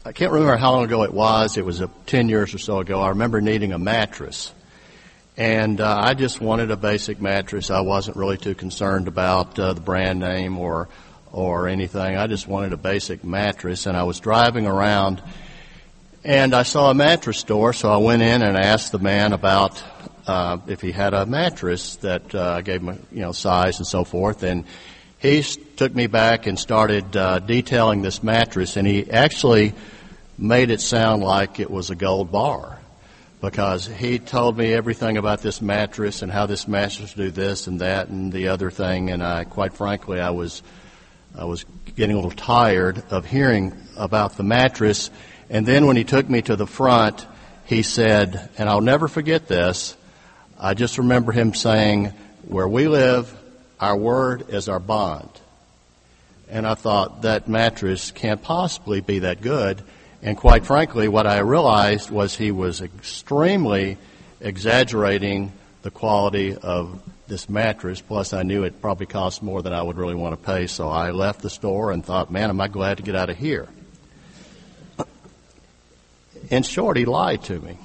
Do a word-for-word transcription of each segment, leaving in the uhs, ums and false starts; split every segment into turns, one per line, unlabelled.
I can't remember how long ago it was. It was uh, ten years or so ago. I remember needing a mattress. And uh, I just wanted a basic mattress. I wasn't really too concerned about uh, the brand name or or anything. I just wanted a basic mattress. And I was driving around, and I saw a mattress store, so I went in and asked the man about uh, if he had a mattress that uh, I gave him, a, you know, size and so forth. And he took me back and started uh, detailing this mattress, and he actually made it sound like it was a gold bar, because he told me everything about this mattress and how this mattress do this and that and the other thing. And I, quite frankly, I was I was getting a little tired of hearing about the mattress. And then when he took me to the front, he said, and I'll never forget this, I just remember him saying, "Where we live, our word is our bond." And I thought, that mattress can't possibly be that good. And quite frankly, what I realized was he was extremely exaggerating the quality of this mattress. Plus, I knew it probably cost more than I would really want to pay. So I left the store and thought, man, am I glad to get out of here. In short, he lied to me.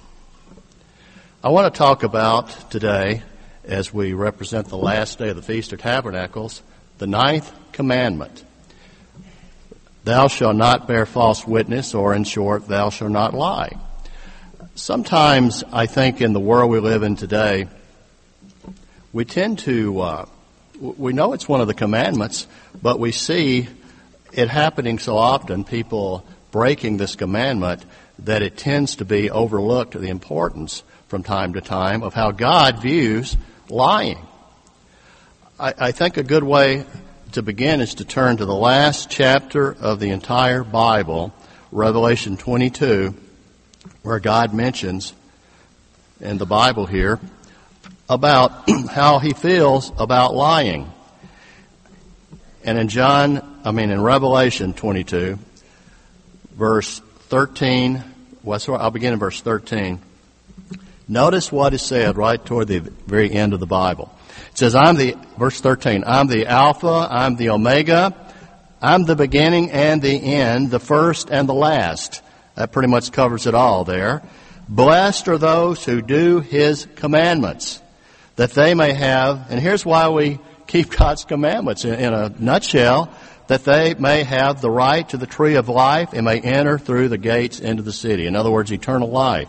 I want to talk about today, as we represent the last day of the Feast of Tabernacles, the ninth commandment. Thou shalt not bear false witness, or in short, thou shalt not lie. Sometimes I think in the world we live in today, we tend to, uh, we know it's one of the commandments, but we see it happening so often, people breaking this commandment, that it tends to be overlooked, the importance from time to time of how God views lying. I, I think a good way to begin is to turn to the last chapter of the entire Bible, Revelation twenty-two, where God mentions in the Bible here about how he feels about lying. And in John, I mean in Revelation twenty-two, verse thirteen, well, sorry, I'll begin in verse thirteen. Notice what is said right toward the very end of the Bible. It says, I'm the, verse thirteen, I'm the Alpha, I'm the Omega, I'm the beginning and the end, the first and the last. That pretty much covers it all there. Blessed are those who do his commandments, that they may have, and here's why we keep God's commandments in, in a nutshell, that they may have the right to the tree of life and may enter through the gates into the city. In other words, eternal life.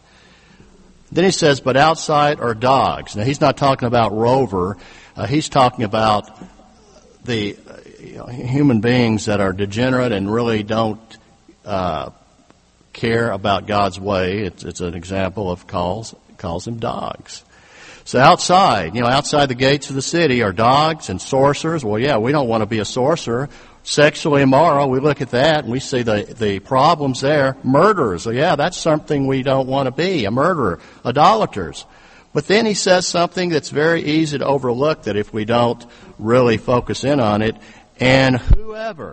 Then he says, but outside are dogs. Now, he's not talking about Rover. Uh, he's talking about the uh, you know, human beings that are degenerate and really don't uh, care about God's way. It's, it's an example of calls, calls them dogs. So outside, you know, outside the gates of the city are dogs and sorcerers. Well, yeah, we don't want to be a sorcerer. Sexually immoral, we look at that and we see the, the problems there. Murderers, so yeah, that's something we don't want to be, a murderer. Idolaters. But then he says something that's very easy to overlook, that if we don't really focus in on it. And whoever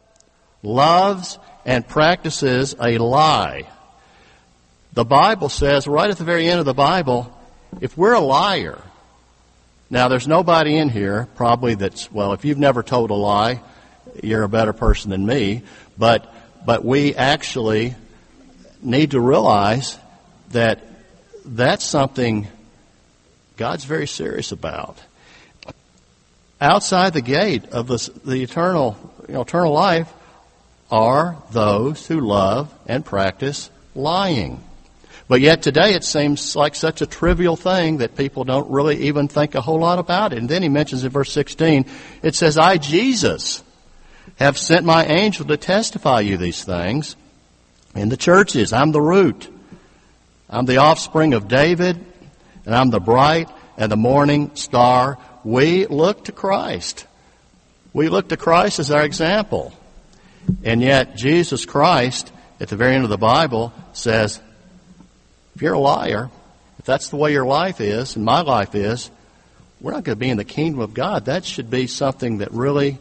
loves and practices a lie. The Bible says, right at the very end of the Bible, if we're a liar, now there's nobody in here probably that's, well, if you've never told a lie, you're a better person than me, but but we actually need to realize that that's something God's very serious about. Outside the gate of the, the eternal, you know, eternal life are those who love and practice lying. But yet today it seems like such a trivial thing that people don't really even think a whole lot about it. And then he mentions in verse sixteen, it says, I, Jesus, have sent my angel to testify you these things in the churches. I'm the root. I'm the offspring of David, and I'm the bright and the morning star. We look to Christ. We look to Christ as our example. And yet Jesus Christ, at the very end of the Bible, says, if you're a liar, if that's the way your life is, and my life is, we're not going to be in the kingdom of God. That should be something that really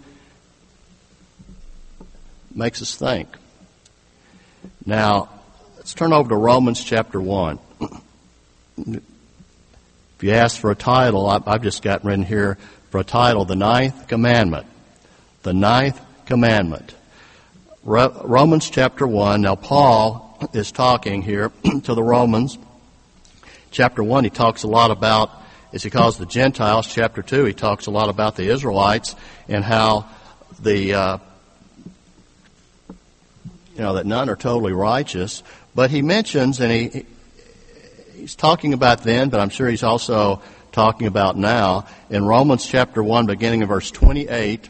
makes us think. Now, let's turn over to Romans chapter one. If you ask for a title, I've just got written here for a title, The Ninth Commandment. The Ninth Commandment. Romans chapter one. Now, Paul is talking here to the Romans. Chapter one, he talks a lot about, as he calls the Gentiles. Chapter two, he talks a lot about the Israelites and how the, uh, you know, that none are totally righteous. But he mentions, and he he's talking about then, but I'm sure he's also talking about now, in Romans chapter one, beginning in verse twenty-eight.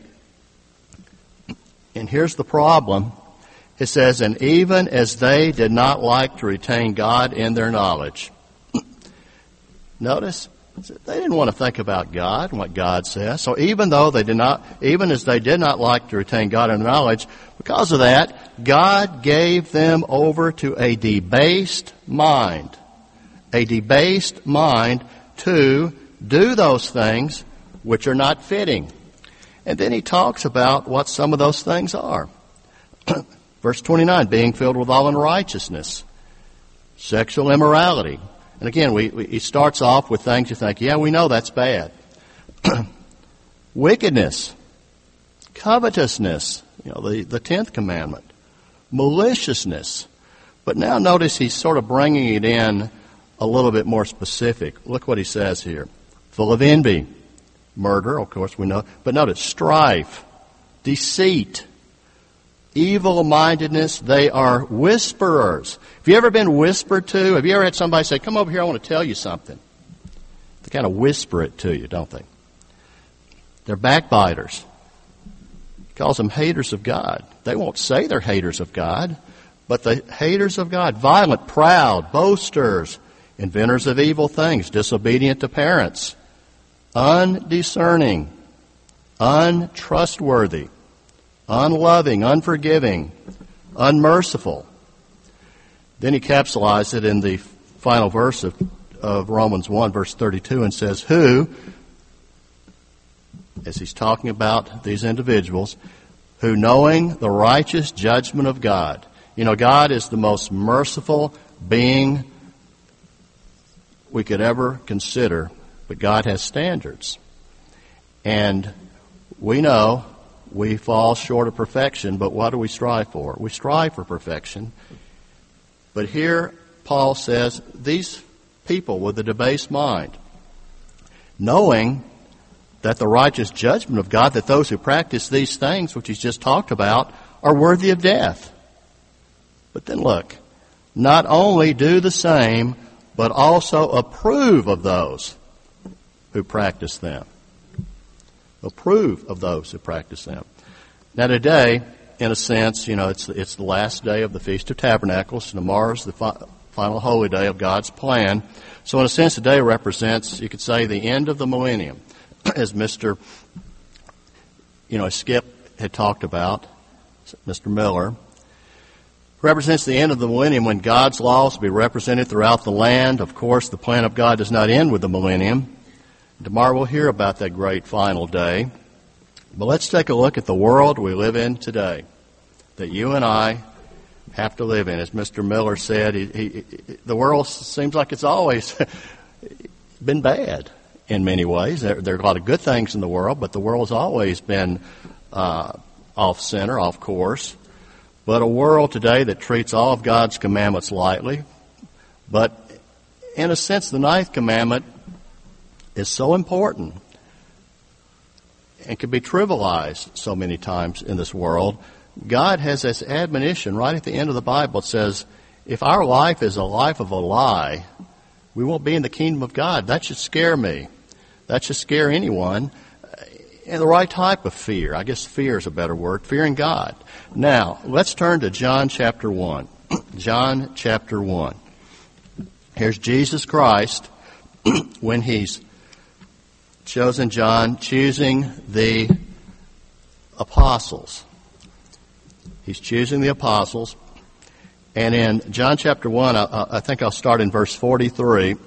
And here's the problem. It says, and even as they did not like to retain God in their knowledge. Notice, they didn't want to think about God and what God says. So even though they did not, even as they did not like to retain God in their knowledge, because of that, God gave them over to a debased mind. A debased mind to do those things which are not fitting. And then he talks about what some of those things are. Verse twenty-nine, being filled with all unrighteousness, sexual immorality. And again, we, we, he starts off with things you think, yeah, we know that's bad. Wickedness, covetousness, you know, the, the tenth commandment, maliciousness. But now notice he's sort of bringing it in a little bit more specific. Look what he says here. Full of envy, murder, of course we know. But notice, strife, deceit, evil-mindedness. They are whisperers. Have you ever been whispered to? Have you ever had somebody say, come over here, I want to tell you something? They kind of whisper it to you, don't they? They're backbiters. He calls them haters of God. They won't say they're haters of God, but the haters of God. Violent, proud, boasters, inventors of evil things, disobedient to parents, undiscerning, untrustworthy, unloving, unforgiving, unmerciful. Then he capsulized it in the final verse of, of Romans one, verse thirty-two, and says, who, as he's talking about these individuals, who knowing the righteous judgment of God. You know, God is the most merciful being we could ever consider, but God has standards. And we know we fall short of perfection, but what do we strive for? We strive for perfection. But here Paul says, these people with a debased mind, knowing that the righteous judgment of God, that those who practice these things, which he's just talked about, are worthy of death. But then look, not only do the same, but also approve of those who practice them. Approve of those who practice them. Now today, in a sense, you know, it's it's the last day of the Feast of Tabernacles. Tomorrow's the fi- final holy day of God's plan. So in a sense, today represents, you could say, the end of the millennium, as Mister You know, Skip had talked about, Mister Miller. Represents the end of the millennium when God's laws will be represented throughout the land. Of course, the plan of God does not end with the millennium. Tomorrow we'll hear about that great final day. But let's take a look at the world we live in today, that you and I have to live in. As Mister Miller said, he, he, the world seems like it's always been bad in many ways. There, there are a lot of good things in the world, but the world's always been uh, off center, off course. But a world today that treats all of God's commandments lightly. But in a sense, the ninth commandment is so important and can be trivialized so many times in this world. God has this admonition right at the end of the Bible. It says, if our life is a life of a lie, we won't be in the kingdom of God. That should scare me. That should scare anyone. And the right type of fear. I guess fear is a better word. Fearing God. Now, let's turn to John chapter one. John chapter one. Here's Jesus Christ when he's chosen John, choosing the apostles. He's choosing the apostles. And in John chapter one, I, I think I'll start in verse forty-three.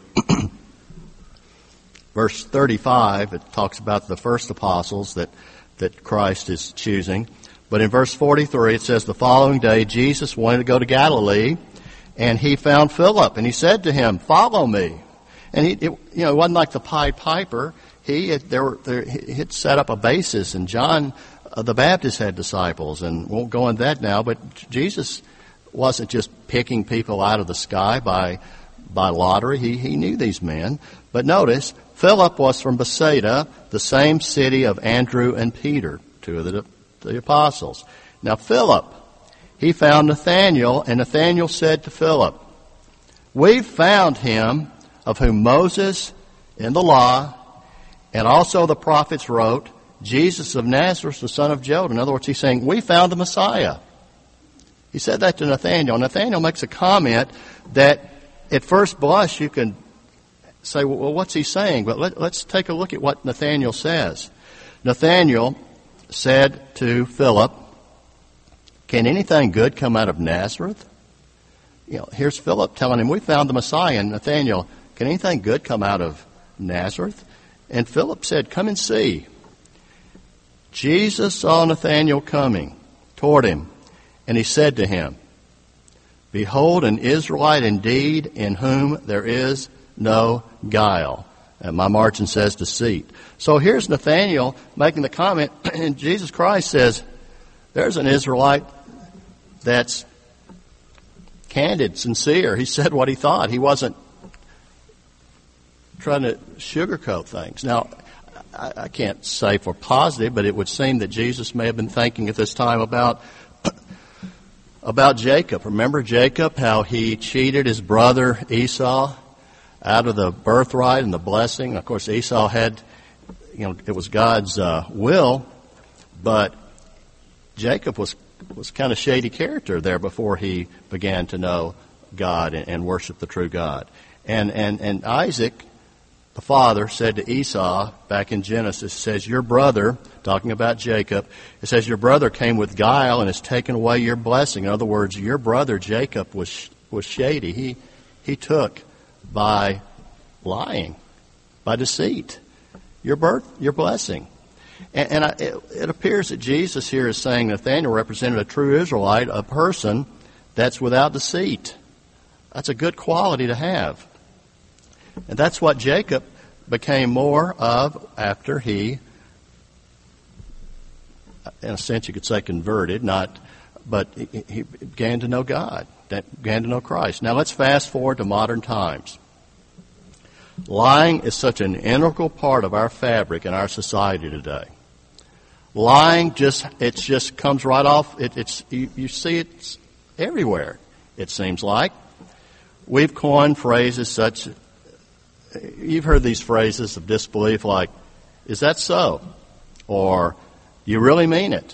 Verse thirty-five, it talks about the first apostles that, that Christ is choosing. But in verse forty-three, it says, the following day, Jesus wanted to go to Galilee, and he found Philip, and he said to him, follow me. And he, it, you know, it wasn't like the Pied Piper. He had, there were, there, he had set up a basis, and John uh, the Baptists had disciples, and won't go into that now, but Jesus wasn't just picking people out of the sky by by lottery. He, he knew these men. But notice, Philip was from Bethsaida, the same city of Andrew and Peter, two of the, the apostles. Now Philip, he found Nathanael, and Nathanael said to Philip, "We've found him of whom Moses in the law and also the prophets wrote, Jesus of Nazareth, the son of Joseph." In other words, he's saying, we found the Messiah. He said that to Nathanael. Nathanael makes a comment that at first blush you can say, well, what's he saying? But let, let's take a look at what Nathanael says. Nathanael said to Philip, "Can anything good come out of Nazareth?" You know, here's Philip telling him, we found the Messiah. And Nathanael, can anything good come out of Nazareth? And Philip said, "Come and see." Jesus saw Nathanael coming toward him, and he said to him, "Behold, an Israelite indeed, in whom there is no guile." And my margin says deceit. So here's Nathanael making the comment, and Jesus Christ says, there's an Israelite that's candid, sincere. He said what he thought. He wasn't trying to sugarcoat things. Now, I, I can't say for positive, but it would seem that Jesus may have been thinking at this time about about Jacob. Remember Jacob, how he cheated his brother Esau out of the birthright and the blessing. Of course, Esau had, you know, it was God's uh, will, but Jacob was was kind of shady character there before he began to know God and, and worship the true God. And and and Isaac, the father, said to Esau back in Genesis, says, your brother, talking about Jacob, it says, your brother came with guile and has taken away your blessing. In other words, your brother Jacob was was shady. He he took by lying, by deceit, your birth, your blessing. And, and I, it, it appears that Jesus here is saying Nathanael represented a true Israelite, a person that's without deceit. That's a good quality to have. And that's what Jacob became more of after he, in a sense you could say converted, not, but he, he began to know God, began to know Christ. Now let's fast forward to modern times. Lying is such an integral part of our fabric in our society today. Lying just, it just comes right off, it, it's, you, you see it everywhere, it seems like. We've coined phrases such, you've heard these phrases of disbelief like, is that so? Or, do you really mean it?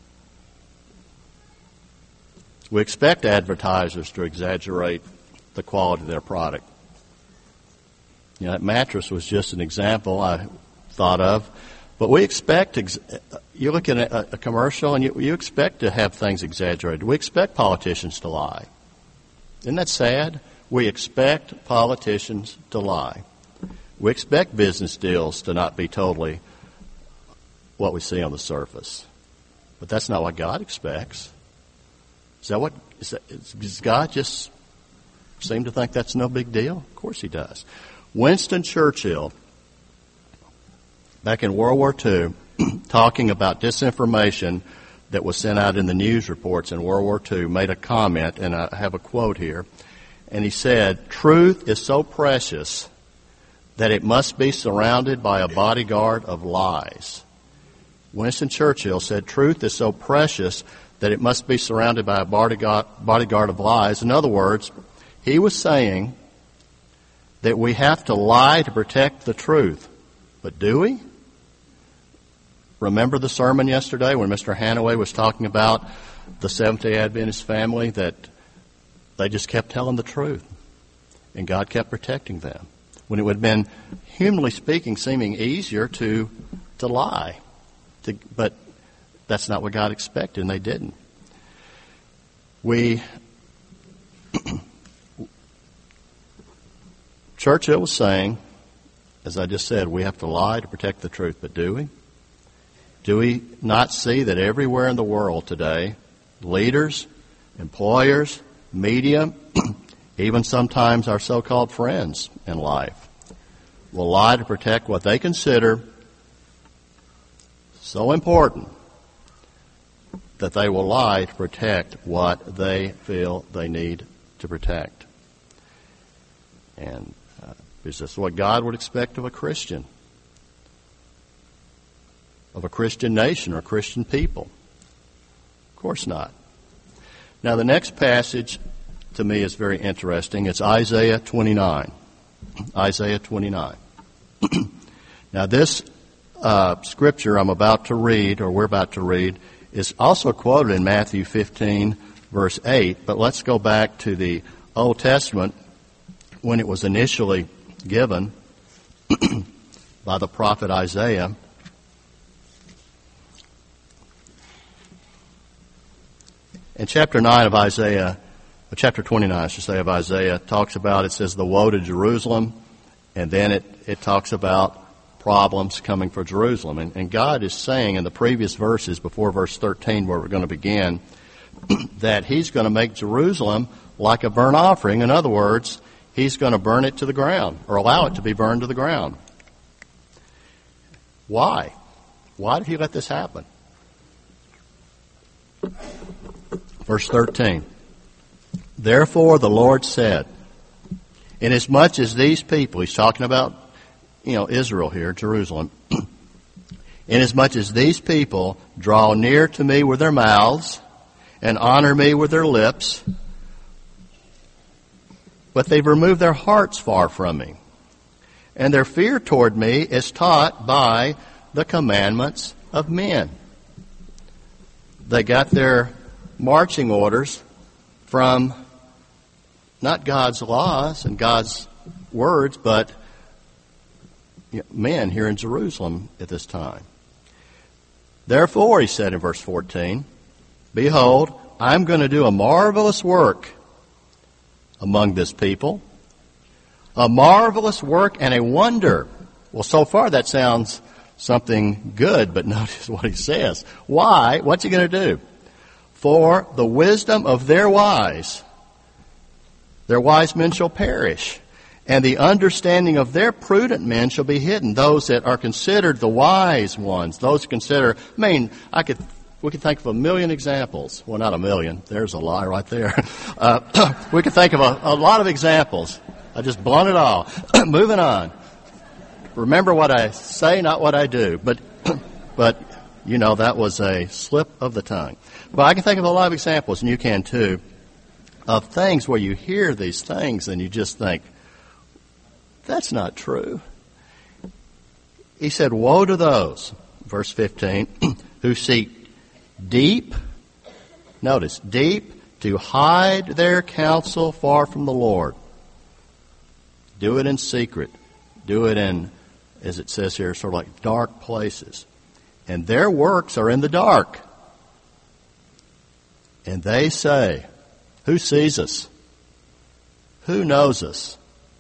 We expect advertisers to exaggerate the quality of their product. You know, that mattress was just an example I thought of. But we expect, ex- you look at a, a commercial and you, you expect to have things exaggerated. We expect politicians to lie. Isn't that sad? We expect politicians to lie. We expect business deals to not be totally what we see on the surface. But that's not what God expects. Is that what, is that, does God just seem to think that's no big deal? Of course he does. Winston Churchill, back in World War Two, talking about disinformation that was sent out in the news reports in World War Two, made a comment, and I have a quote here. And he said, truth is so precious that it must be surrounded by a bodyguard of lies. Winston Churchill said, truth is so precious that it must be surrounded by a bodyguard, bodyguard of lies. In other words, he was saying that we have to lie to protect the truth. But do we? Remember the sermon yesterday when Mister Hanaway was talking about the Seventh-day Adventist family, that they just kept telling the truth, and God kept protecting them, when it would have been, humanly speaking, seeming easier to to lie. To, but that's not what God expected, and they didn't. We... Churchill was saying, as I just said, we have to lie to protect the truth, but do we? Do we not see that everywhere in the world today, leaders, employers, media, even sometimes our so-called friends in life, will lie to protect what they consider so important that they will lie to protect what they feel they need to protect. And uh, is this what God would expect of a Christian? Of a Christian nation or Christian people? Of course not. Now the next passage to me is very interesting. It's Isaiah twenty-nine. Isaiah twenty-nine. Now this uh, scripture I'm about to read, or we're about to read, is also quoted in Matthew fifteen, verse eight. But let's go back to the Old Testament when it was initially given by the prophet Isaiah. In chapter nine of Isaiah, chapter twenty-nine, I should say, of Isaiah, talks about, it says, the woe to Jerusalem, and then it, it talks about problems coming for Jerusalem. And, and God is saying in the previous verses, before verse thirteen, where we're going to begin, that He's going to make Jerusalem like a burnt offering. In other words, He's going to burn it to the ground, or allow it to be burned to the ground. Why? Why did He let this happen? Verse thirteen. Therefore the Lord said, inasmuch as these people, He's talking about, you know, Israel here, Jerusalem, inasmuch as these people draw near to me with their mouths and honor me with their lips, but they've removed their hearts far from me, and their fear toward me is taught by the commandments of men. They got their marching orders from not God's laws and God's words, but men here in Jerusalem at this time. Therefore, He said in verse fourteen, behold, I'm going to do a marvelous work among this people, a marvelous work and a wonder. Well, so far that sounds something good, but notice what He says. Why? What's He going to do? For the wisdom of their wise, their wise men shall perish, and the understanding of their prudent men shall be hidden. Those that are considered the wise ones, those consider, I mean, I could, we could think of a million examples. Well, not a million. There's a lie right there. Uh, we could think of a, a lot of examples. I just blown it all. Moving on. Remember what I say, not what I do. But, but, you know, that was a slip of the tongue. But I can think of a lot of examples, and you can too, of things where you hear these things and you just think, that's not true. He said, woe to those, verse fifteen, who seek deep, notice, deep, to hide their counsel far from the Lord. Do it in secret. Do it in, as it says here, sort of like dark places. And their works are in the dark. And they say, who sees us? Who knows us?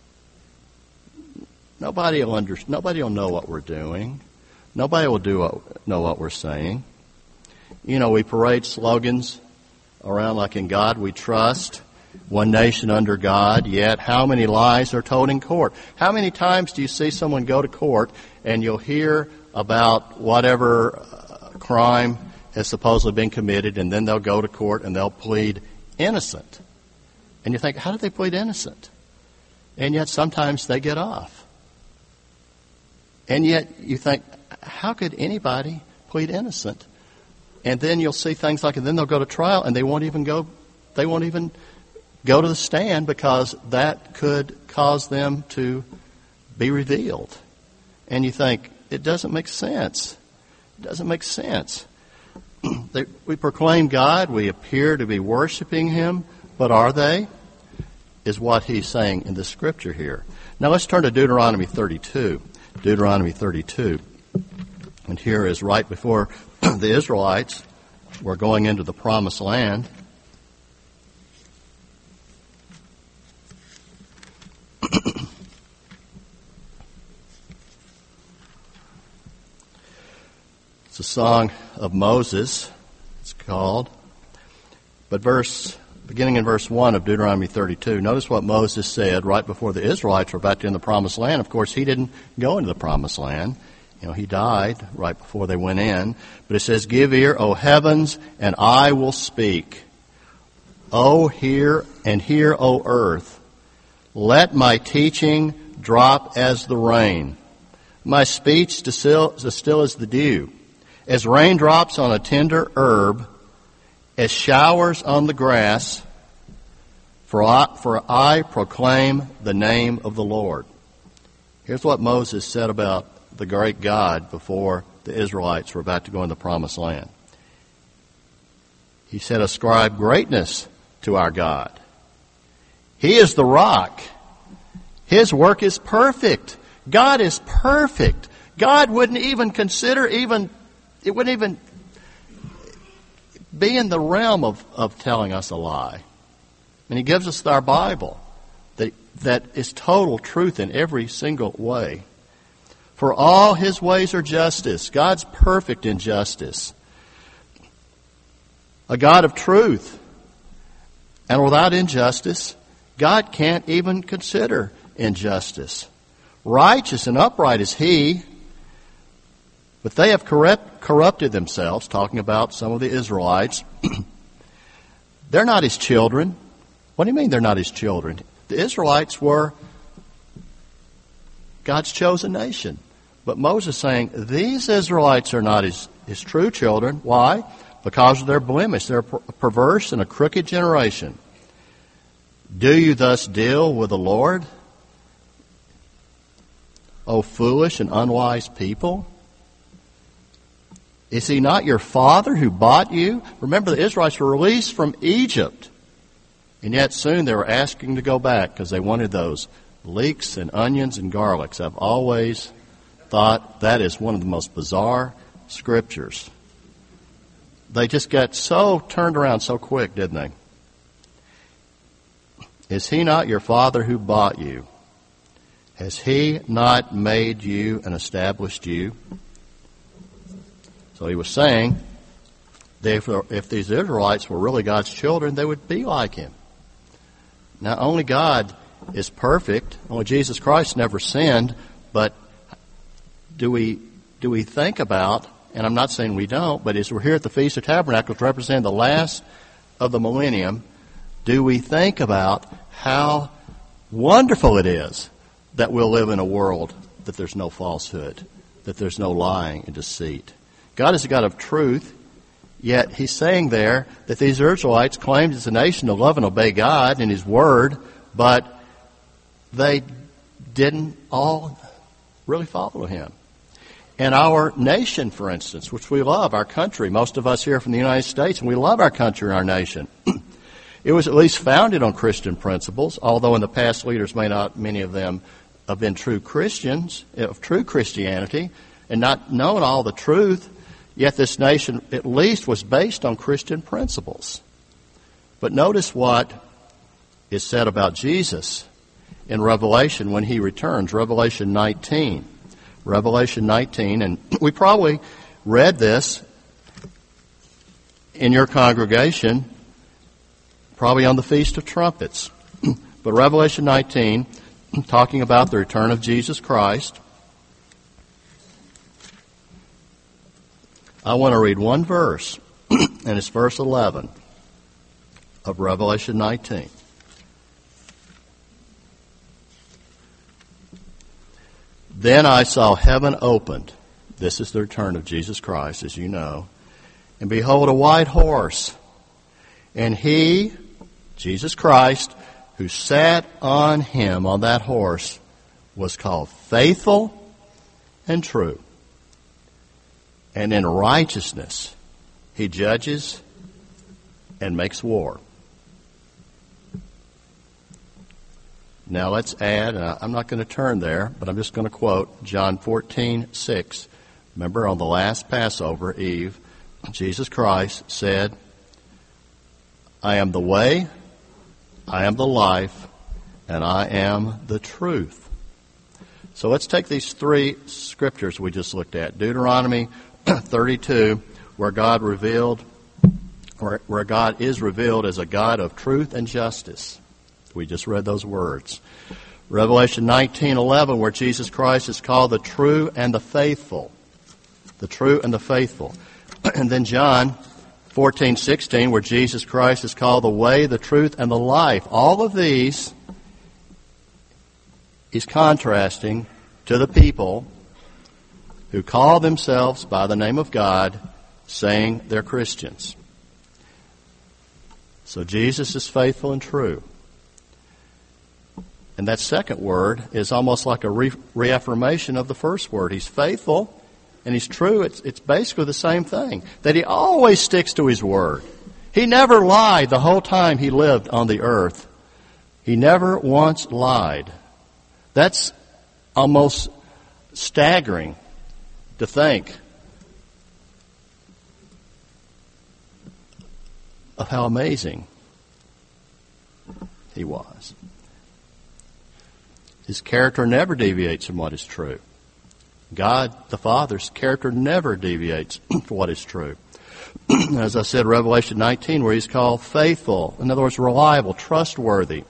Nobody will under, nobody will know what we're doing. Nobody will do what, know what we're saying. You know, we parade slogans around like in God we trust, one nation under God, yet how many lies are told in court? How many times do you see someone go to court and you'll hear about whatever uh, crime has supposedly been committed, and then they'll go to court and they'll plead innocent. And you think, how did they plead innocent? And yet sometimes they get off. And yet you think, how could anybody plead innocent? And then you'll see things like, and then they'll go to trial and they won't even go, they won't even go to the stand because that could cause them to be revealed. And you think, it doesn't make sense. It doesn't make sense. We proclaim God, we appear to be worshiping Him, but are they? Is what He's saying in the scripture here. Now let's turn to Deuteronomy thirty-two. Deuteronomy thirty-two. And here is right before the Israelites were going into the promised land. It's a song of Moses, it's called. But verse, beginning in verse one of Deuteronomy thirty-two, notice what Moses said right before the Israelites were about to enter the promised land. Of course, he didn't go into the promised land. You know, he died right before they went in. But it says, "Give ear, O heavens, and I will speak. O hear, and hear, O earth. Let my teaching drop as the rain, my speech distill, distill as the dew, as raindrops on a tender herb, as showers on the grass, for I, for I proclaim the name of the Lord." Here's what Moses said about the great God before the Israelites were about to go in the promised land. He said, "Ascribe greatness to our God. He is the rock. His work is perfect." God is perfect. God wouldn't even consider even, it wouldn't even be in the realm of, of telling us a lie. And he gives us our Bible that, that is total truth in every single way. For all his ways are justice. God's perfect in justice. A God of truth. And without injustice, God can't even consider injustice. Righteous and upright is he, but they have corrupt, corrupted themselves, talking about some of the Israelites. They're not his children. What do you mean they're not his children? The Israelites were God's chosen nation. But Moses is saying, these Israelites are not his, his true children. Why? Because of their blemish. They're a perverse and a crooked generation. Do you thus deal with the Lord, O foolish and unwise people? Is he not your father who bought you? Remember, the Israelites were released from Egypt. And yet soon they were asking to go back because they wanted those leeks and onions and garlics. I've always thought that is one of the most bizarre scriptures. They just got so turned around so quick, didn't they? Is he not your father who bought you? Has he not made you and established you? So he was saying that if, if these Israelites were really God's children, they would be like him. Now, only God is perfect. Only Jesus Christ never sinned. But do we do we think about, and I'm not saying we don't, but as we're here at the Feast of Tabernacles representing the last of the millennium, do we think about how wonderful it is that we'll live in a world that there's no falsehood, that there's no lying and deceit? God is a God of truth, yet he's saying there that these Israelites claimed as a nation to love and obey God and his word, but they didn't all really follow him. And our nation, for instance, which we love, our country, most of us here from the United States, and we love our country and our nation. It was at least founded on Christian principles, although in the past leaders may not, many of them, have been true Christians, of true Christianity, and not known all the truth, yet this nation at least was based on Christian principles. But notice what is said about Jesus in Revelation when he returns, Revelation nineteen. Revelation nineteen, and we probably read this in your congregation, probably on the Feast of Trumpets. But Revelation nineteen, talking about the return of Jesus Christ, I want to read one verse, and it's verse eleven of Revelation nineteen. Then I saw heaven opened. This is the return of Jesus Christ, as you know. And behold, a white horse. And he, Jesus Christ, who sat on him, on that horse, was called Faithful and True. And in righteousness he judges and makes war. Now let's add, and I'm not going to turn there, but I'm just going to quote John fourteen six. Remember, on the last Passover Eve, Jesus Christ said, I am the way, I am the life, and I am the truth. So let's take these three scriptures we just looked at. Deuteronomy thirty-two, where God revealed, where, where God is revealed as a God of truth and justice. We just read those words. Revelation nineteen eleven, where Jesus Christ is called the true and the faithful. The true and the faithful. And then John fourteen sixteen, where Jesus Christ is called the way, the truth, and the life. All of these is contrasting to the people who call themselves by the name of God, saying they're Christians. So Jesus is faithful and true. And that second word is almost like a re- reaffirmation of the first word. He's faithful and he's true. It's, it's basically the same thing. That he always sticks to his word. He never lied the whole time he lived on the earth. He never once lied. That's almost staggering to think of how amazing he was. His character never deviates from what is true. God, the Father's character never deviates from what is true. As I said, Revelation nineteen, where he's called faithful, in other words, reliable, trustworthy.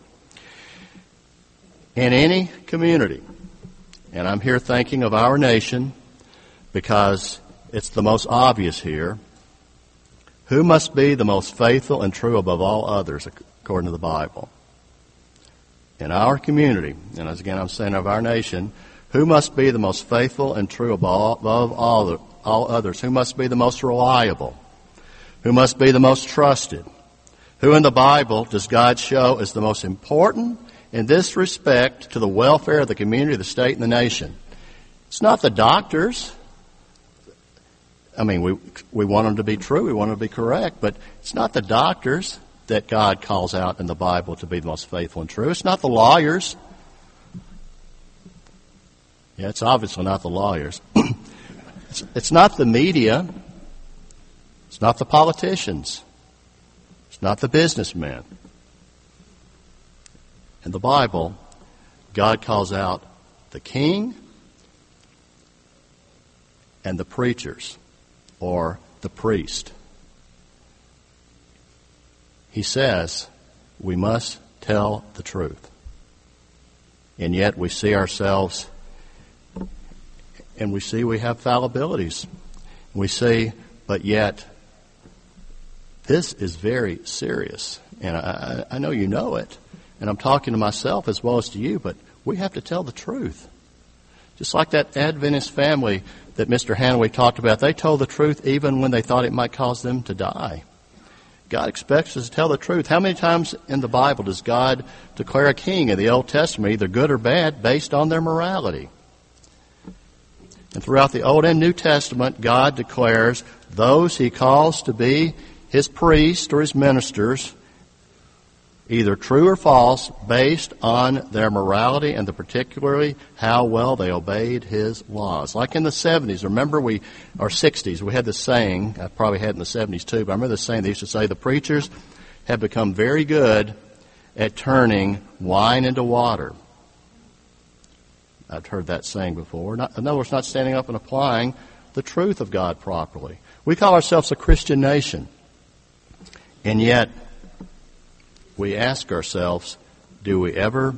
In any community, and I'm here thinking of our nation because it's the most obvious here, who must be the most faithful and true above all others, according to the Bible? In our community, and as again I'm saying of our nation, who must be the most faithful and true above all, all others? Who must be the most reliable? Who must be the most trusted? Who in the Bible does God show as the most important in this respect to the welfare of the community, the state, and the nation? It's not the doctors. I mean, we we want them to be true, we want them to be correct, but it's not the doctors that God calls out in the Bible to be the most faithful and true. It's not the lawyers. Yeah, it's obviously not the lawyers. it's, it's not the media. It's not the politicians. It's not the businessmen. In the Bible, God calls out the king and the preachers, or the priest. He says we must tell the truth. And yet we see ourselves, and we see we have fallibilities. We see, but yet, this is very serious. And I, I know you know it. And I'm talking to myself as well as to you, but we have to tell the truth. Just like that Adventist family that Mister Hanaway talked about, they told the truth even when they thought it might cause them to die. God expects us to tell the truth. How many times in the Bible does God declare a king in the Old Testament, either good or bad, based on their morality? And throughout the Old and New Testament, God declares those he calls to be his priests or his ministers, either true or false, based on their morality and the particularly how well they obeyed his laws. Like in the seventies, remember we, or sixties, we had this saying, I probably had it in the seventies too, but I remember this saying, they used to say, the preachers have become very good at turning wine into water. I've heard that saying before. Not, in other words, not standing up and applying the truth of God properly. We call ourselves a Christian nation, and yet we ask ourselves, do we ever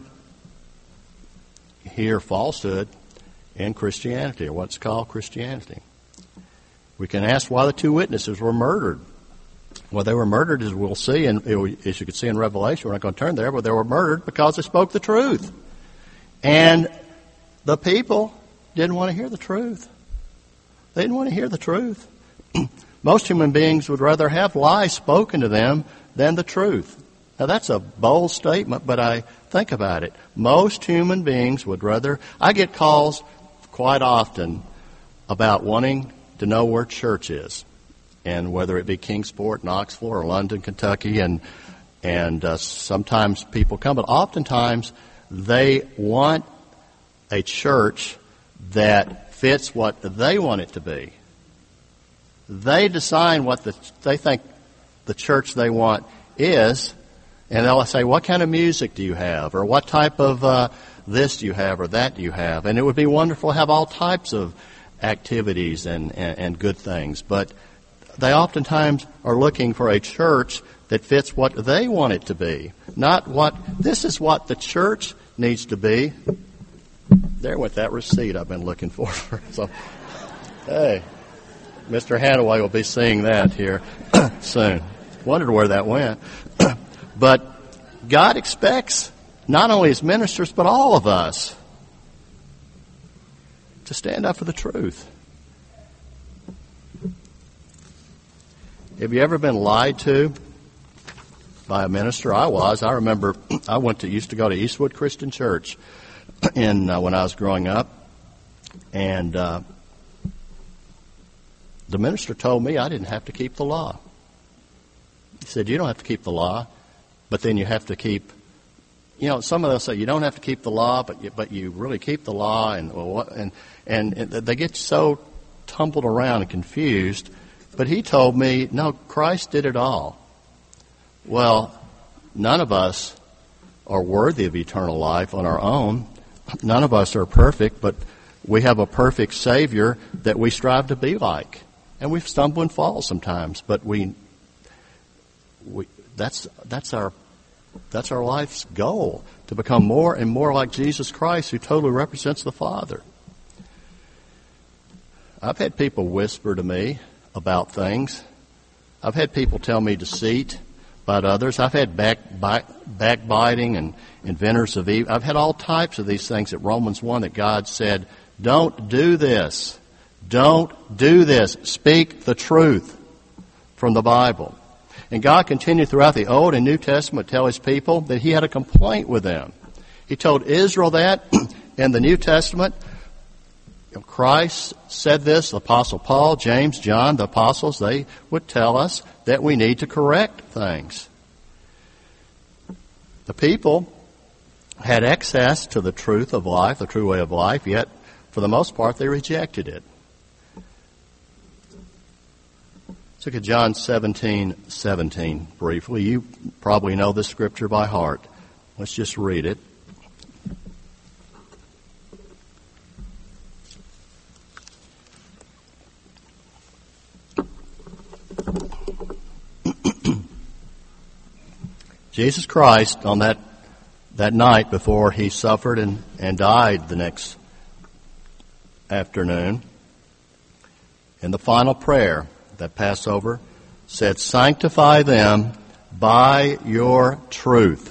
hear falsehood in Christianity, or what's called Christianity? We can ask why the two witnesses were murdered. Well, they were murdered, as we'll see, and as you can see in Revelation, we're not going to turn there, but they were murdered because they spoke the truth. And the people didn't want to hear the truth. They didn't want to hear the truth. Most human beings would rather have lies spoken to them than the truth. Now, that's a bold statement, but I think about it. Most human beings would rather... I get calls quite often about wanting to know where church is, and whether it be Kingsport, Knoxville, or London, Kentucky, and and uh, sometimes people come, but oftentimes they want a church that fits what they want it to be. They decide what the, they think the church they want is, and they'll say, what kind of music do you have? Or what type of uh, this do you have or that do you have? And it would be wonderful to have all types of activities and, and, and good things. But they oftentimes are looking for a church that fits what they want it to be. Not what, this is what the church needs to be. There went that receipt I've been looking for. So, hey, Mister Hanaway will be seeing that here soon. Wondered where that went. But God expects not only His ministers, but all of us to stand up for the truth. Have you ever been lied to by a minister? I was. I remember I went to used to go to Eastwood Christian Church in uh, when I was growing up, and uh, the minister told me I didn't have to keep the law. He said, "You don't have to keep the law, but then you have to keep." You know, some of them say you don't have to keep the law, but you, but you really keep the law, and well, what, and and they get so tumbled around and confused. But he told me, no, Christ did it all. Well, none of us are worthy of eternal life on our own. None of us are perfect, but we have a perfect Savior that we strive to be like. And we stumble and fall sometimes, but we, we that's that's our that's our life's goal, to become more and more like Jesus Christ, who totally represents the Father. I've had people whisper to me about things. I've had people tell me deceit about others. I've had back, back, backbiting and inventors of evil. I've had all types of these things at Romans one that God said, don't do this. Don't do this. Speak the truth from the Bible. And God continued throughout the Old and New Testament to tell His people that He had a complaint with them. He told Israel that in the New Testament. Christ said this, the Apostle Paul, James, John, the apostles, they would tell us that we need to correct things. The people had access to the truth of life, the true way of life, yet for the most part they rejected it. Let's look at John seventeen seventeen briefly. You probably know this scripture by heart. Let's just read it. Jesus Christ, on that that night before He suffered and, and died the next afternoon, in the final prayer, that Passover, said, sanctify them by your truth.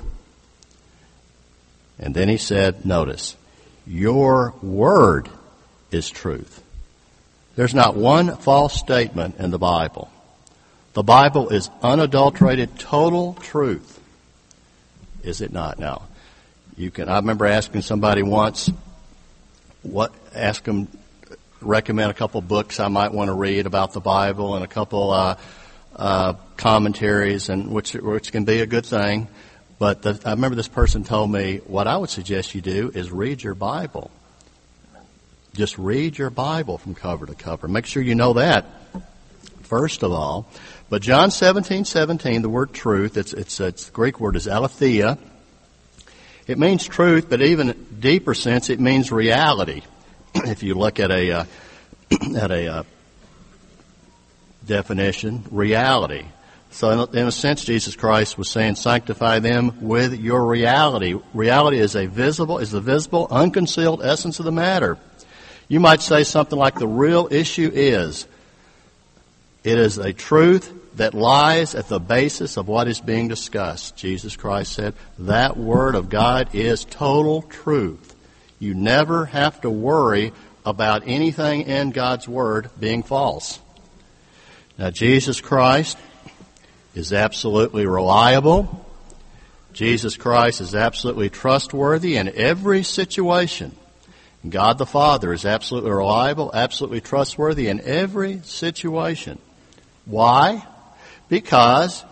And then He said, notice, your word is truth. There's not one false statement in the Bible. The Bible is unadulterated, total truth. Is it not? Now, you can. I remember asking somebody once, what? Ask them, recommend a couple books I might want to read about the Bible and a couple uh, uh, commentaries, and which which can be a good thing. But the, I remember this person told me, what I would suggest you do is read your Bible. Just read your Bible from cover to cover. Make sure you know that first of all. But John seventeen seventeen, the word truth, it's, it's, it's the Greek word is aletheia. It means truth, but even deeper sense, it means reality. If you look at a uh, at a uh, definition, reality. So in a, in a sense, Jesus Christ was saying, sanctify them with your reality. Reality is a visible, is the visible, unconcealed essence of the matter. You might say something like, the real issue is, it is a truth that lies at the basis of what is being discussed. Jesus Christ said, that Word of God is total truth. You never have to worry about anything in God's Word being false. Now, Jesus Christ is absolutely reliable. Jesus Christ is absolutely trustworthy in every situation. God the Father is absolutely reliable, absolutely trustworthy in every situation. Why? Because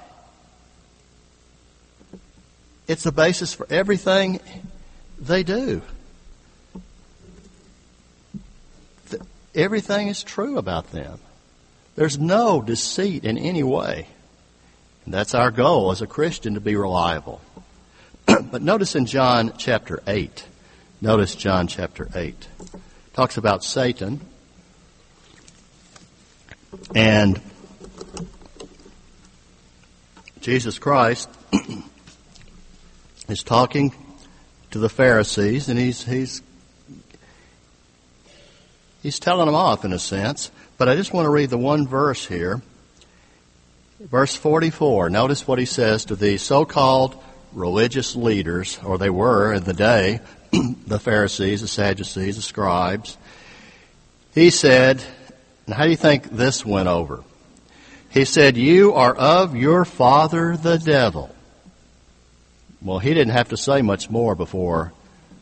it's the basis for everything they do. Everything is true about them. There's no deceit in any way. And that's our goal as a Christian, to be reliable. But notice in John chapter eight. Notice John chapter eight. Talks about Satan. And Jesus Christ is talking to the Pharisees, and he's he's he's telling them off in a sense. But I just want to read the one verse here. Verse forty-four. Notice what he says to the so-called religious leaders, or they were in the day, the Pharisees, the Sadducees, the scribes. He said, and how do you think this went over? He said, "You are of your father the devil." Well, he didn't have to say much more before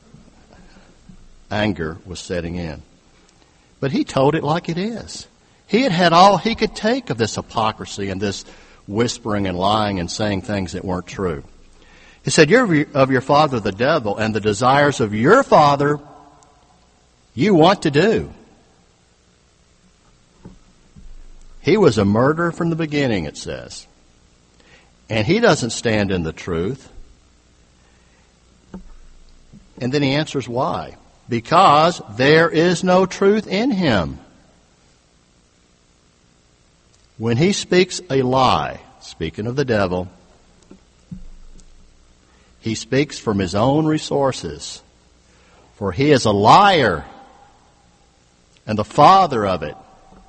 anger was setting in. But he told it like it is. He had had all he could take of this hypocrisy and this whispering and lying and saying things that weren't true. He said, "You're of your father the devil, and the desires of your father you want to do." He was a murderer from the beginning, it says. And he doesn't stand in the truth. And then he answers why. Because there is no truth in him. When he speaks a lie, speaking of the devil, he speaks from his own resources. For he is a liar and the father of it.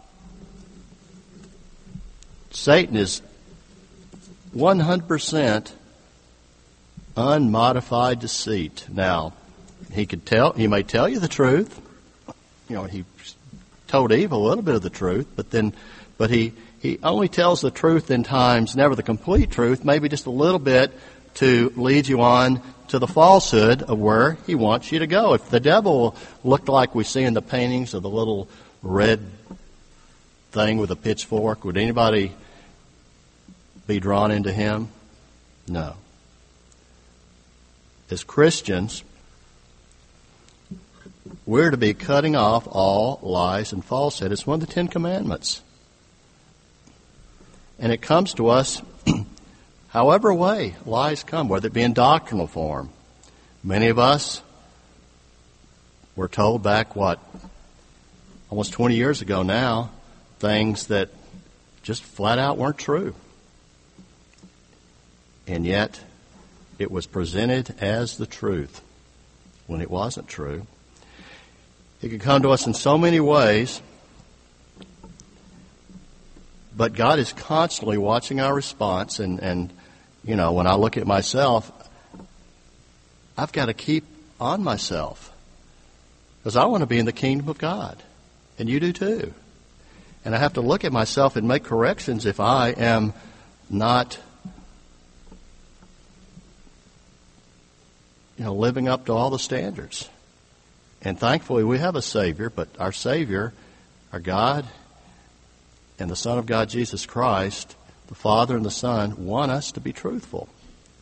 Satan is one hundred percent unmodified deceit. Now, he could tell, he may tell you the truth. You know, he told Eve a little bit of the truth, but then, but he, he only tells the truth in times, never the complete truth, maybe just a little bit to lead you on to the falsehood of where he wants you to go. If the devil looked like we see in the paintings of the little red thing with a pitchfork, would anybody be drawn into him? No. As Christians, we're to be cutting off all lies and falsehood. It's one of the Ten Commandments. And it comes to us however way lies come, whether it be in doctrinal form. Many of us were told back, what, almost twenty years ago now, things that just flat out weren't true. And yet, it was presented as the truth when it wasn't true. It could come to us in so many ways, but God is constantly watching our response. And, and, you know, when I look at myself, I've got to keep on myself because I want to be in the kingdom of God. And you do too. And I have to look at myself and make corrections if I am not, you know, living up to all the standards. And thankfully we have a Savior, but our Savior, our God, and the Son of God, Jesus Christ, the Father and the Son, want us to be truthful.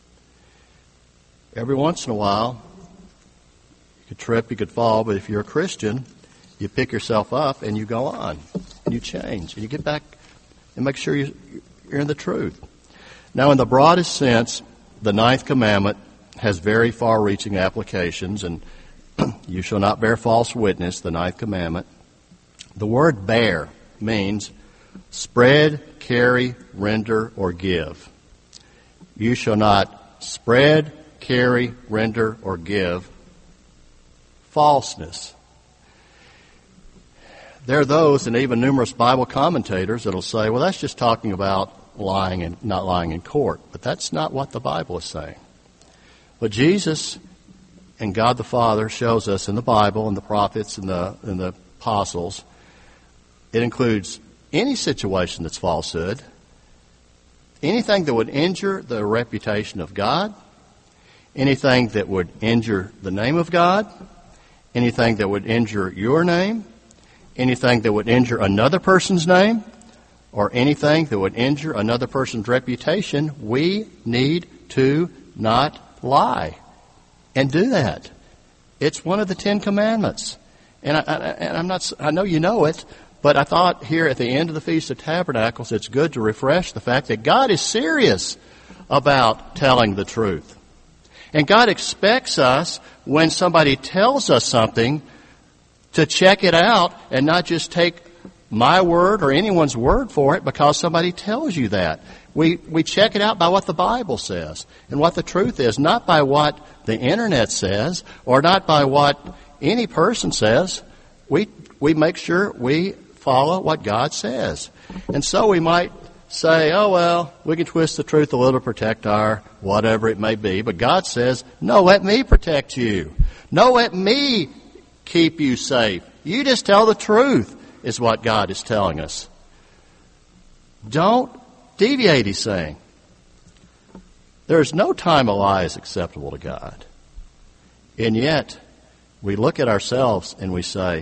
Every once in a while, you could trip, you could fall, but if you're a Christian, you pick yourself up and you go on, and you change, and you get back and make sure you're in the truth. Now, in the broadest sense, the ninth commandment has very far-reaching applications, and you shall not bear false witness, the ninth commandment. The word bear means spread, carry, render, or give. You shall not spread, carry, render, or give falseness. There are those, and even numerous Bible commentators, that will say, well, that's just talking about lying and not lying in court. But that's not what the Bible is saying. But Jesus and God the Father shows us in the Bible and the prophets and the, and the apostles, it includes any situation that's falsehood, anything that would injure the reputation of God, anything that would injure the name of God, anything that would injure your name, anything that would injure another person's name, or anything that would injure another person's reputation. We need to not lie and do that. It's one of the Ten Commandments. And, I, I, and I'm not, I know you know it, but I thought here at the end of the Feast of Tabernacles, it's good to refresh the fact that God is serious about telling the truth. And God expects us, when somebody tells us something, to check it out and not just take my word or anyone's word for it because somebody tells you that. We, we check it out by what the Bible says and what the truth is, not by what the internet says or not by what any person says. We, we make sure we follow what God says. And so we might say, oh, well, we can twist the truth a little to protect our whatever it may be. But God says, no, let me protect you. No, let me keep you safe. You just tell the truth is what God is telling us. Don't deviate, he's saying. There is no time a lie is acceptable to God. And yet, we look at ourselves and we say,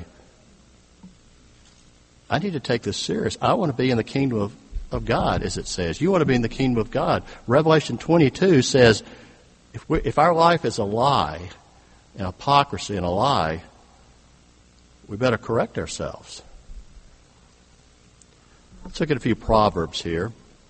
I need to take this serious. I want to be in the kingdom of, of God, as it says. You want to be in the kingdom of God. Revelation twenty-two says, if, we, if our life is a lie, an hypocrisy and a lie, we better correct ourselves. Let's look at a few Proverbs here.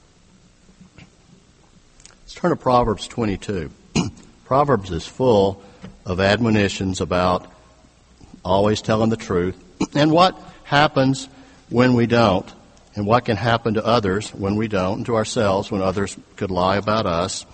Let's turn to Proverbs twenty-two. Proverbs is full of admonitions about always telling the truth and what happens when we don't, and what can happen to others when we don't, and to ourselves when others could lie about us.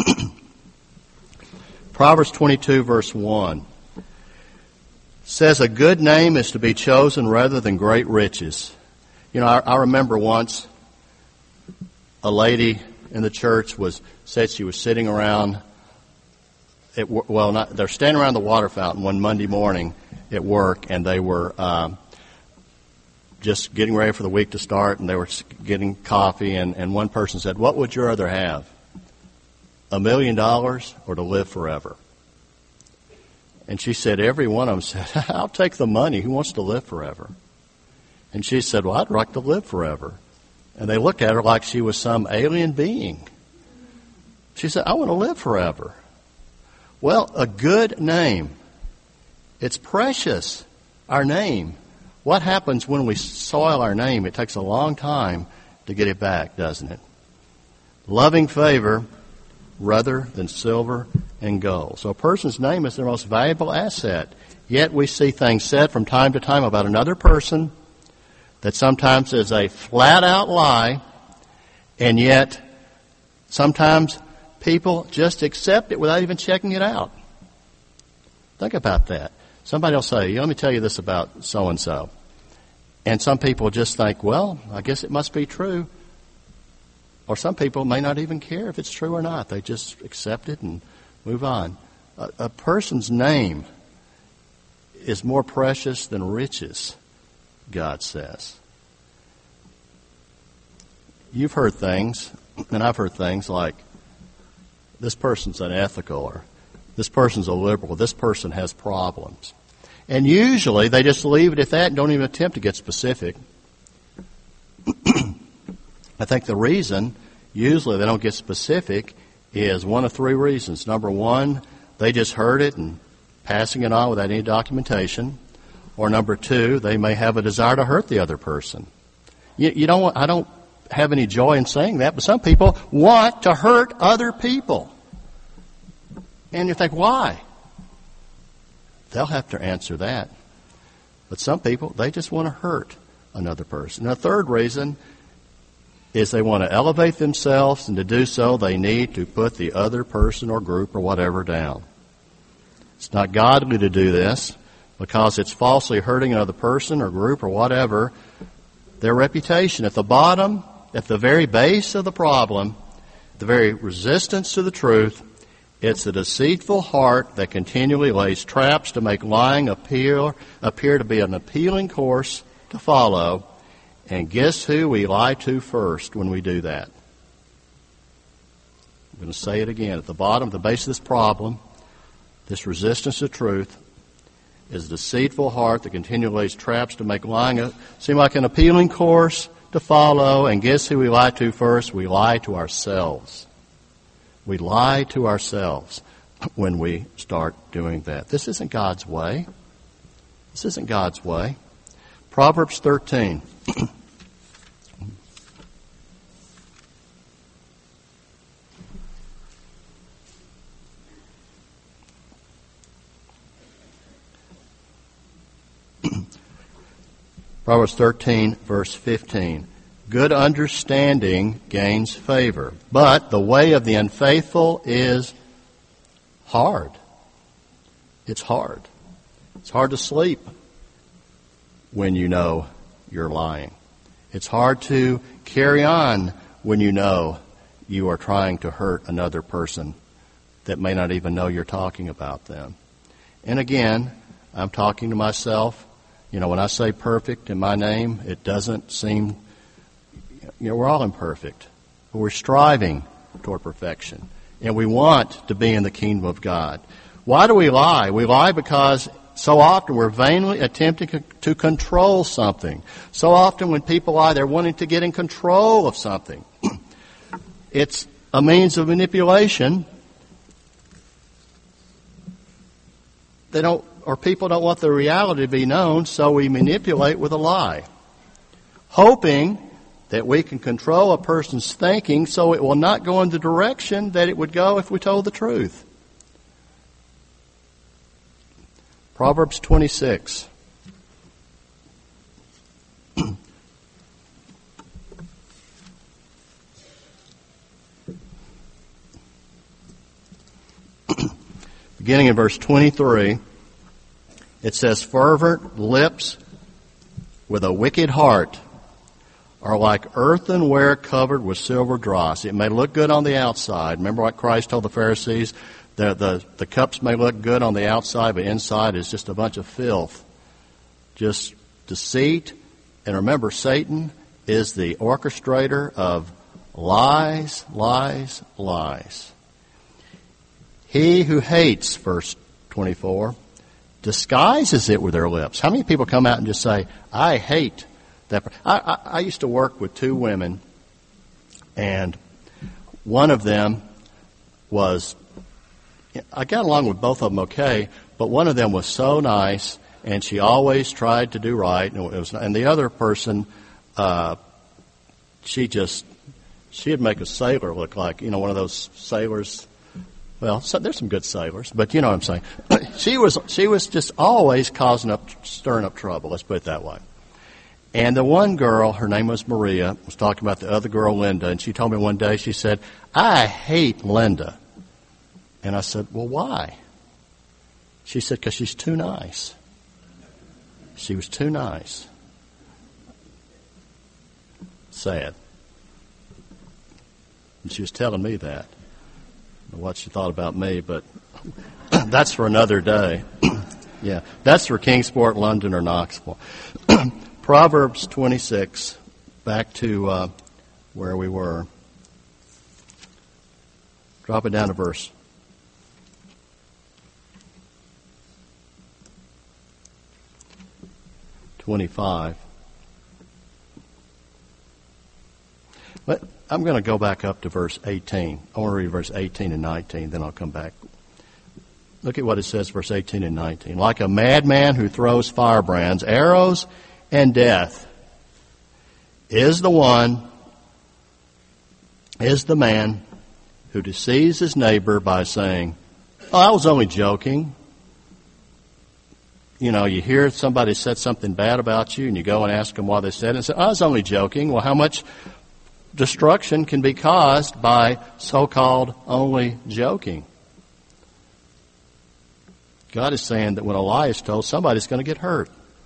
Proverbs twenty-two, verse one says, a good name is to be chosen rather than great riches. You know, I, I remember once a lady in the church was said she was sitting around, at, well, not, they're standing around the water fountain one Monday morning at work, and they were um, just getting ready for the week to start, and they were getting coffee, and, and one person said, what would you rather have, a million dollars or to live forever? And she said, every one of them said, I'll take the money. Who wants to live forever? And she said, well, I'd like to live forever. And they looked at her like she was some alien being. She said, I want to live forever. Well, a good name. It's precious, our name. What happens when we soil our name? It takes a long time to get it back, doesn't it? Loving favor rather than silver and gold. So a person's name is their most valuable asset. Yet we see things said from time to time about another person that sometimes is a flat-out lie, and yet sometimes people just accept it without even checking it out. Think about that. Somebody will say, let me tell you this about so-and-so. And some people just think, well, I guess it must be true. Or some people may not even care if it's true or not. They just accept it and move on. A, a person's name is more precious than riches, God says. You've heard things, and I've heard things like, this person's unethical, or this person's a liberal, this person has problems. And usually they just leave it at that and don't even attempt to get specific. I think the reason usually they don't get specific is one of three reasons. Number one, they just heard it and passing it on without any documentation. Or number two, they may have a desire to hurt the other person. You, you don't want, I don't have any joy in saying that, but some people want to hurt other people. And you think, why? They'll have to answer that. But some people, they just want to hurt another person. And a third reason is they want to elevate themselves, and to do so they need to put the other person or group or whatever down. It's not godly to do this because it's falsely hurting another person or group or whatever, their reputation. At the bottom, at the very base of the problem, the very resistance to the truth, it's the deceitful heart that continually lays traps to make lying appear, appear to be an appealing course to follow. And guess who we lie to first when we do that? I'm going to say it again. At the bottom, the base of this problem, this resistance to truth, is a deceitful heart that continually lays traps to make lying seem like an appealing course to follow. And guess who we lie to first? We lie to ourselves. We lie to ourselves when we start doing that. This isn't God's way. This isn't God's way. Proverbs thirteen. Proverbs thirteen, verse fifteen. good understanding gains favor. But the way of the unfaithful is hard. It's hard. It's hard to sleep when you know you're lying. It's hard to carry on when you know you are trying to hurt another person that may not even know you're talking about them. And again, I'm talking to myself. You know, when I say perfect in my name, it doesn't seem, you know, we're all imperfect. But we're striving toward perfection. And we want to be in the kingdom of God. Why do we lie? We lie because so often we're vainly attempting to control something. So often when people lie, they're wanting to get in control of something. It's a means of manipulation. They don't, or people don't want the reality to be known, so we manipulate with a lie, hoping that we can control a person's thinking so it will not go in the direction that it would go if we told the truth. Proverbs twenty-six. Beginning in verse twenty-three, it says, fervent lips with a wicked heart are like earthenware covered with silver dross. It may look good on the outside. Remember what Christ told the Pharisees? The, the, the cups may look good on the outside, but inside is just a bunch of filth. Just deceit. And remember, Satan is the orchestrator of lies, lies, lies. He who hates, verse twenty-four, disguises it with their lips. How many people come out and just say, I hate that? I, I, I used to work with two women, and one of them was, I got along with both of them okay, but one of them was so nice, and she always tried to do right, and, it was, and the other person, uh, she just, she'd make a sailor look like, you know, one of those sailors. Well, so there's some good sailors, but you know what I'm saying. She was she was just always causing up, stirring up trouble. Let's put it that way. And the one girl, her name was Maria, was talking about the other girl, Linda, and she told me one day, she said, I hate Linda. And I said, well, why? She said, because she's too nice. She was too nice. Sad. And she was telling me that. What she thought about me, but that's for another day. Yeah, that's for Kingsport, London, or Knoxville. Proverbs twenty-six, back to uh, where we were. Drop it down to verse twenty-five. But I'm going to go back up to verse eighteen. I want to read verse eighteen and nineteen, then I'll come back. Look at what it says, verse eighteen and nineteen. Like a madman who throws firebrands, arrows, and death is the one, is the man who deceives his neighbor by saying, oh, I was only joking. You know, you hear somebody said something bad about you, and you go and ask them why they said it, and say, I was only joking. Well, how much destruction can be caused by so-called only joking? God is saying that when a lie is told, somebody's going to get hurt.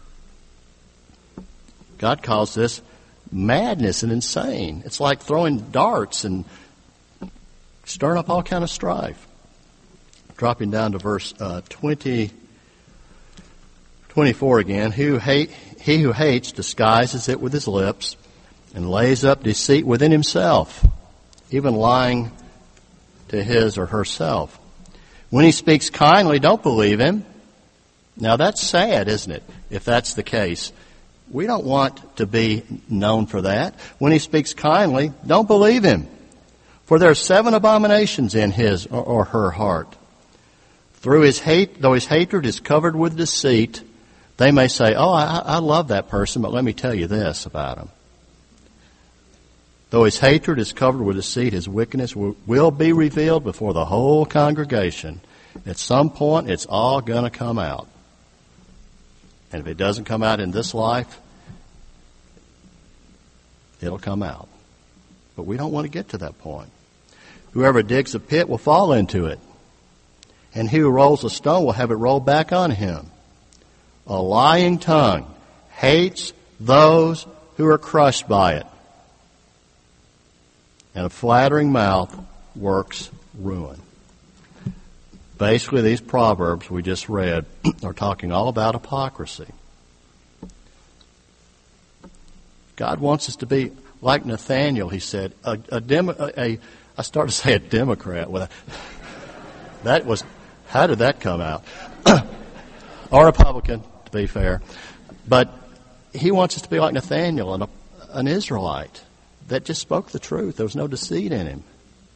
God calls this madness and insane. It's like throwing darts and stirring up all kind of strife. Dropping down to verse uh, twenty, twenty-four again. Who hate, he who hates disguises it with his lips and lays up deceit within himself, even lying to his or herself. When he speaks kindly, don't believe him. Now that's sad, isn't it, if that's the case? We don't want to be known for that. When he speaks kindly, don't believe him. For there are seven abominations in his or, or her heart. Through his hate, though his hatred is covered with deceit, they may say, oh, I, I love that person, but let me tell you this about him. Though his hatred is covered with deceit, his wickedness will, will be revealed before the whole congregation. At some point, it's all going to come out. And if it doesn't come out in this life, it'll come out. But we don't want to get to that point. Whoever digs a pit will fall into it, and he who rolls a stone will have it rolled back on him. A lying tongue hates those who are crushed by it, and a flattering mouth works ruin. Basically, these proverbs we just read are talking all about hypocrisy. God wants us to be like Nathaniel, he said, a, a, demo, a I started to say a Democrat. Well, that was, how did that come out? Or Republican, to be fair. But he wants us to be like Nathaniel, an, an Israelite that just spoke the truth. There was no deceit in him.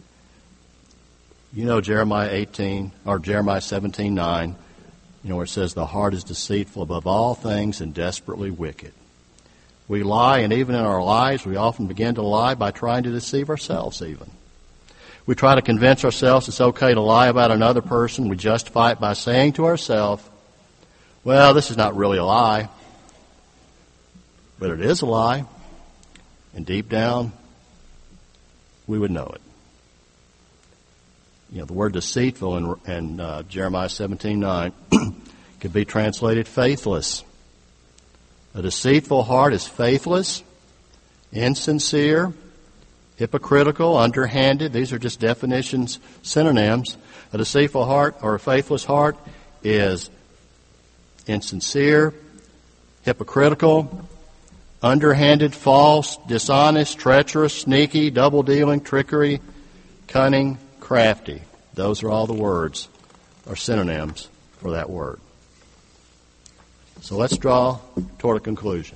You know Jeremiah eighteen, or Jeremiah seventeen nine, you know, where it says, the heart is deceitful above all things and desperately wicked. We lie, and even in our lives, we often begin to lie by trying to deceive ourselves even. We try to convince ourselves it's okay to lie about another person. We justify it by saying to ourselves, well, this is not really a lie. But it is a lie. And deep down, we would know it. You know, the word deceitful in, in uh, Jeremiah seventeen nine could be translated faithless. A deceitful heart is faithless, insincere, hypocritical, underhanded. These are just definitions, synonyms. A deceitful heart or a faithless heart is insincere, hypocritical, underhanded, false, dishonest, treacherous, sneaky, double-dealing, trickery, cunning, crafty. Those are all the words or synonyms for that word. So let's draw toward a conclusion.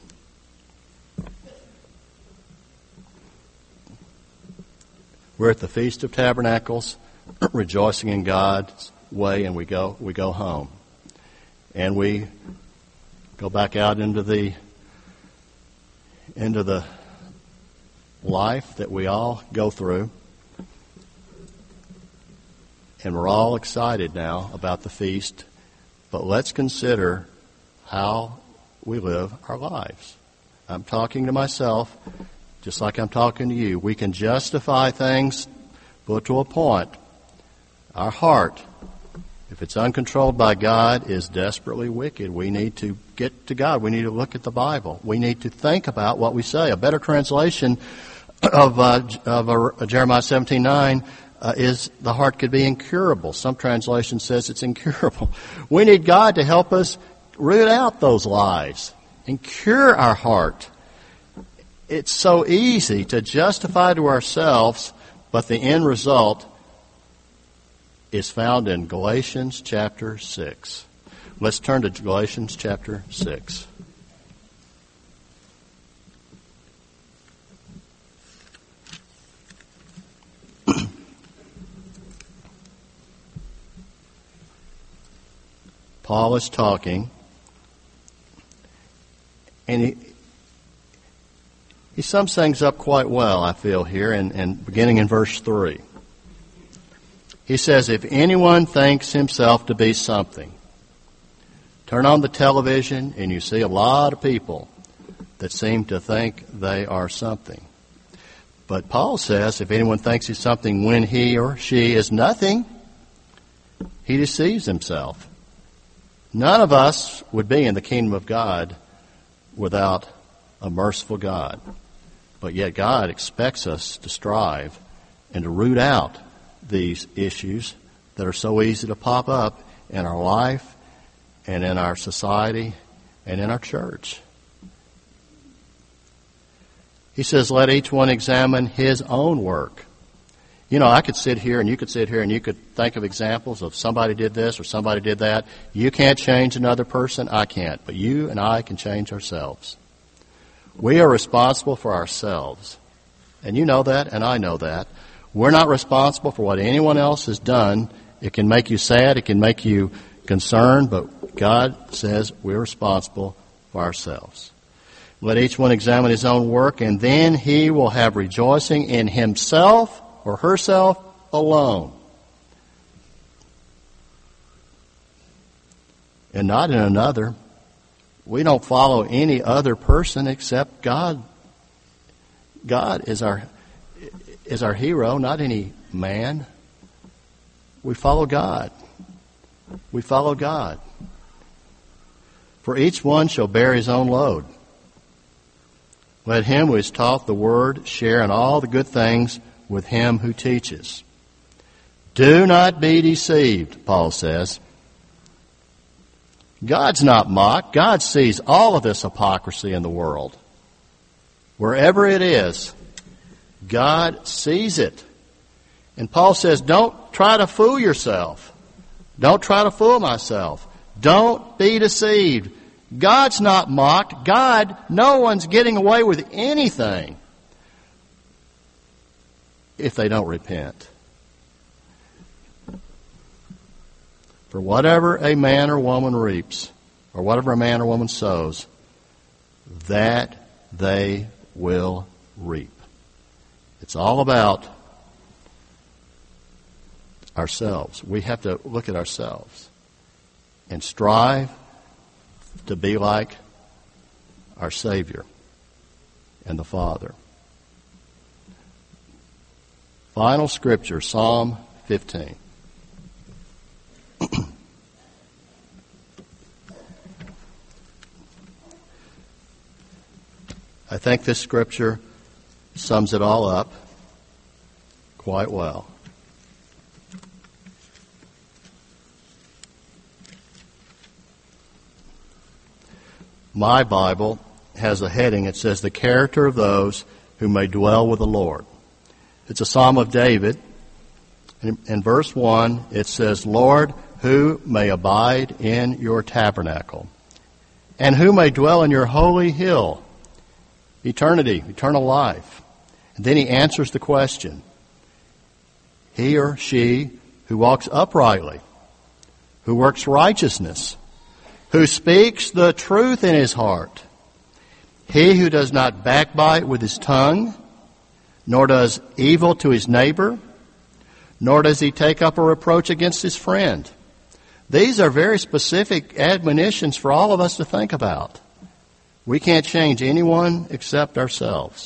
We're at the Feast of Tabernacles, rejoicing in God's way, and we go we go home. And we go back out into the into the life that we all go through. And we're all excited now about the feast. But let's consider how we live our lives. I'm talking to myself, just like I'm talking to you. We can justify things, but to a point. Our heart, if it's uncontrolled by God, is desperately wicked. We need to get to God. We need to look at the Bible. We need to think about what we say. A better translation of, uh, of uh, Jeremiah seventeen nine uh, is the heart could be incurable. Some translation says it's incurable. We need God to help us root out those lies and cure our heart. It's so easy to justify to ourselves, but the end result is found in Galatians chapter six. Let's turn to Galatians chapter six. Paul is talking, and he, he sums things up quite well, I feel, here, and, and beginning in verse three. He says, if anyone thinks himself to be something, turn on the television and you see a lot of people that seem to think they are something. But Paul says, if anyone thinks he's something when he or she is nothing, he deceives himself. None of us would be in the kingdom of God without a merciful God. But yet God expects us to strive and to root out these issues that are so easy to pop up in our life and in our society and in our church. He says, let each one examine his own work. You know, I could sit here and you could sit here and you could think of examples of somebody did this or somebody did that. You can't change another person. I can't. But you and I can change ourselves. We are responsible for ourselves. And you know that, and I know that. We're not responsible for what anyone else has done. It can make you sad. It can make you concerned. But God says we're responsible for ourselves. Let each one examine his own work, and then he will have rejoicing in himself or herself alone, and not in another. We don't follow any other person except God. God is our is our hero, not any man. We follow God. We follow God. For each one shall bear his own load. Let him who is taught the word share in all the good things with him who teaches. Do not be deceived, Paul says. God's not mocked. God sees all of this hypocrisy in the world. Wherever it is, God sees it. And Paul says, don't try to fool yourself. Don't try to fool myself. Don't be deceived. God's not mocked. God, no one's getting away with anything if they don't repent. For whatever a man or woman reaps, or whatever a man or woman sows, that they will reap. It's all about ourselves. We have to look at ourselves and strive to be like our Savior and the Father. Final scripture, Psalm fifteen. I think this scripture sums it all up quite well. My Bible has a heading. It says, the character of those who may dwell with the Lord. It's a Psalm of David. In, in verse one, it says, Lord, who may abide in your tabernacle, and who may dwell in your holy hill, eternity, eternal life. And then he answers the question. He or she who walks uprightly, who works righteousness, who speaks the truth in his heart. He who does not backbite with his tongue, nor does evil to his neighbor, nor does he take up a reproach against his friend. These are very specific admonitions for all of us to think about. We can't change anyone except ourselves.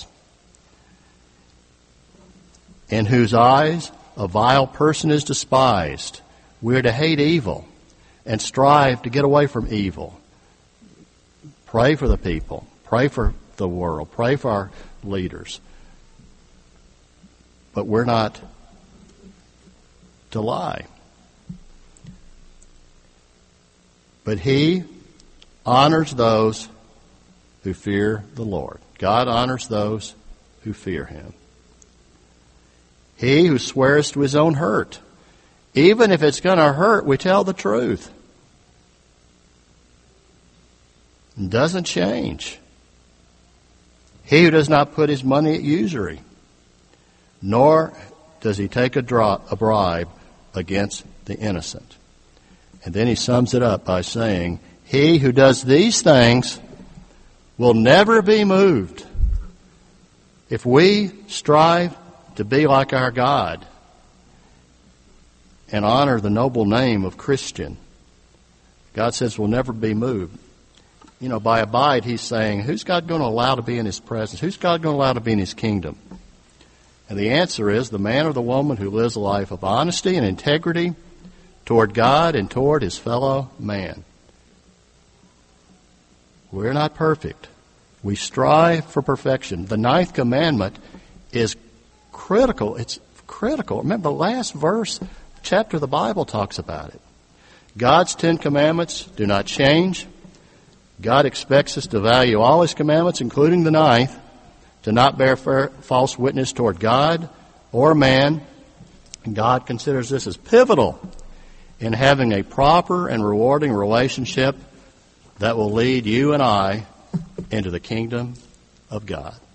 In whose eyes a vile person is despised. We are to hate evil and strive to get away from evil. Pray for the people. Pray for the world. Pray for our leaders. But we're not to lie. But he honors those who fear the Lord. God honors those who fear him. He who swears to his own hurt. Even if it's going to hurt, we tell the truth. It doesn't change. He who does not put his money at usury, nor does he take a, dro- a bribe against the innocent. And then he sums it up by saying, he who does these things will never be moved. If we strive to be like our God and honor the noble name of Christian, God says we'll never be moved. You know, by abide, he's saying, who's God going to allow to be in his presence? Who's God going to allow to be in his kingdom? And the answer is the man or the woman who lives a life of honesty and integrity toward God and toward his fellow man. We're not perfect. We strive for perfection. The ninth commandment is critical. It's critical. Remember, the last verse, chapter of the Bible talks about it. God's Ten Commandments do not change. God expects us to value all his commandments, including the ninth, to not bear false witness toward God or man. And God considers this as pivotal in having a proper and rewarding relationship that will lead you and I into the kingdom of God.